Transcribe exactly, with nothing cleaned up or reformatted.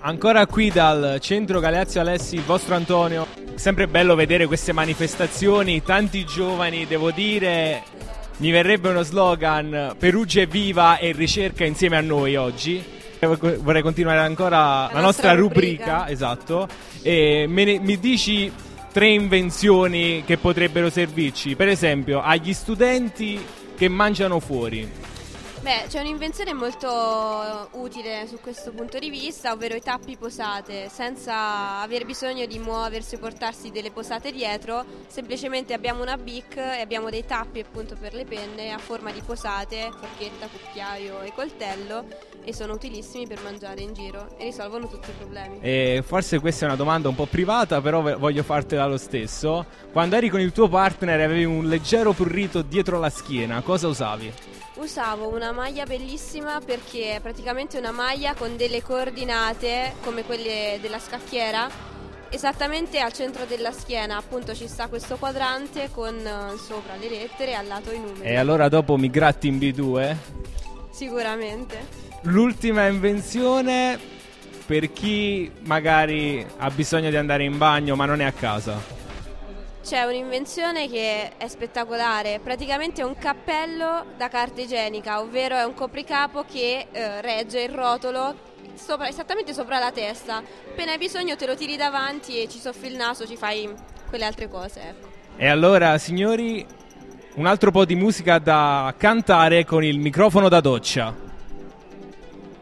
Ancora qui dal centro Galeazzo Alessi, il vostro Antonio. Sempre bello vedere queste manifestazioni, tanti giovani, devo dire, mi verrebbe uno slogan: Perugia è viva e ricerca insieme a noi oggi. Vorrei continuare ancora la, la nostra, nostra rubrica, rubrica, esatto, e me ne, mi dici tre invenzioni che potrebbero servirci, per esempio agli studenti che mangiano fuori. Beh, c'è un'invenzione molto utile su questo punto di vista, ovvero i tappi posate. Senza aver bisogno di muoversi o portarsi delle posate dietro, semplicemente abbiamo una bic e abbiamo dei tappi appunto per le penne a forma di posate, forchetta, cucchiaio e coltello, e sono utilissimi per mangiare in giro e risolvono tutti i problemi. E forse questa è una domanda un po' privata, però voglio fartela lo stesso. Quando eri con il tuo partner e avevi un leggero prurito dietro la schiena, cosa usavi? Usavo una maglia bellissima, perché è praticamente una maglia con delle coordinate come quelle della scacchiera. Esattamente al centro della schiena appunto ci sta questo quadrante con uh, sopra le lettere e al lato i numeri. E allora dopo mi gratti in B due? Sicuramente. L'ultima invenzione per chi magari ha bisogno di andare in bagno ma non è a casa. C'è un'invenzione che è spettacolare, praticamente è un cappello da carta igienica, ovvero è un copricapo che eh, regge il rotolo sopra, esattamente sopra la testa. Appena hai bisogno te lo tiri davanti e ci soffi il naso, ci fai quelle altre cose, ecco. E allora, signori, un altro po' di musica da cantare con il microfono da doccia.